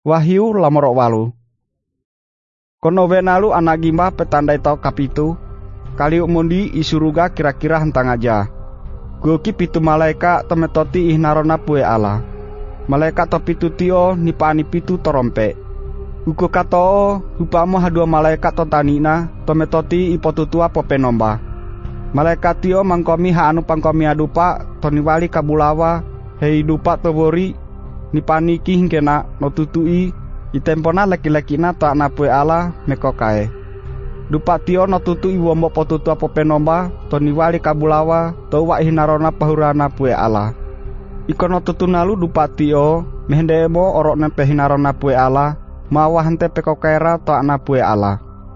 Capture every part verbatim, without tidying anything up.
Wahyu lamorok walu. Kono wenalu anak gimba petandai tau kapitu. Kaliuk mundi isuruga kira-kira hentang aja. Goki pitu malaika temetoti ihnarona pue ala. Malaikat topitu tio nipani pitu torompe. Uko katoo hupamo hadua malaikat totanina tometoti ipotutua popenomba. Malaikat tio mangkomi ha anu pangkomi adupa toniwali kabulawa hei dupa tobori nipaniki hingkena notutui itempona laki-lakina to anapue ala mekokae. Dupa tio notutui wombo potutua popenomba toniwali kabulawa to wa hinarona pahurana pue ala. Ikono tutunalu dupa tio mehendemo orok nempe hinarona pue ala mawa hante pekokaera to anapue ala.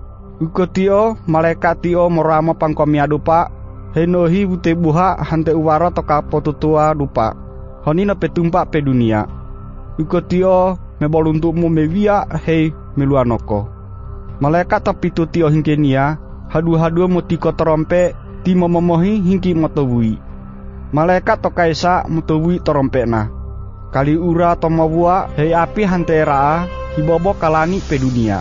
Uko tio malaikat tio moramo pangkomi adupa henohi wute buha hante uwaro toka potutua dupa. Honina petumpa pe dunia. Uko tio meboluntukmu mewia hei meluanoko. Malaikat topitu tio hingkenia hadu-hadu mutiko torompe timo memohi hingki motowui. Malaikat tokaisa motowui torompena. Kali ura tomawua hei api hantera hibobo kalani pe dunia.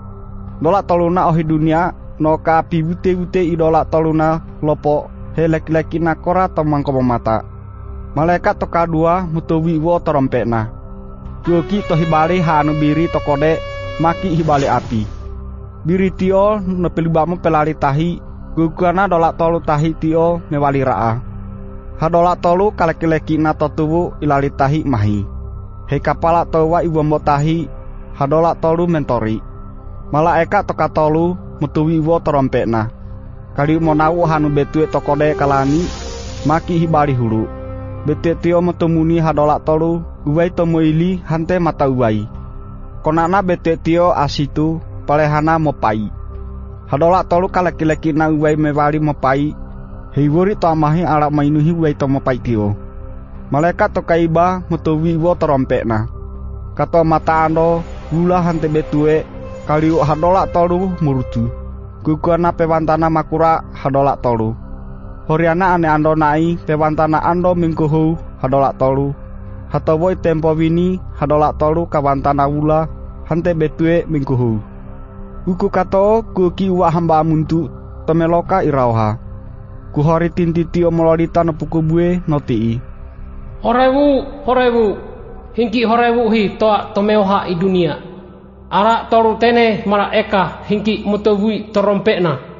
Dola toluna ohi dunia no ka api wute-wute idola toluna lopo hei laki-laki nakora tomangko mata. Malaikat toka dua mutowi wo torompena. Yoki to hibali hanu biri tokode maki hibali api. Biri tio no pelibamo pelali tahi gugana dola tolu tahi tio mewali raa. Hadola tolu kaleki-leki na totuwu ilali tahi mahi. Hei kapala towa iwombo tahi hadola tolu mentori. Malaikat toka tolu mutuwi wo torompena. Kali monawu hanu betue tokode kalani maki hibali hulu. Bete tio metemuni hadola tolu uwai tomoili hante mata uwai. Konana bete tio asitu palehana mopai. Hadola tolu kalaki-laki na uwai mewali mopai. Heiwori to amahi ala mainuhi uwai to mopai tio. Malaikat tokaiba metuwi wo torompena. Kato mata ando gula hante betue kaliu hadola tolu murutu. Gugana pewantana makura hadola tolu. Horiana ane ando nai pewantana ando mingkuhu hadola tolu. Hatawoi tempo wini hadola tolu kawantana wula hante betue mingkuhu. Uku kato kuki wa hamba muntu temeloka irauha. Kuhori tinti tio molodita no pukubue notii. Horewu, horewu, hingki horewu hi toa tomeoha i dunia. Ara toru tene mara eka hingki mutawui torompena.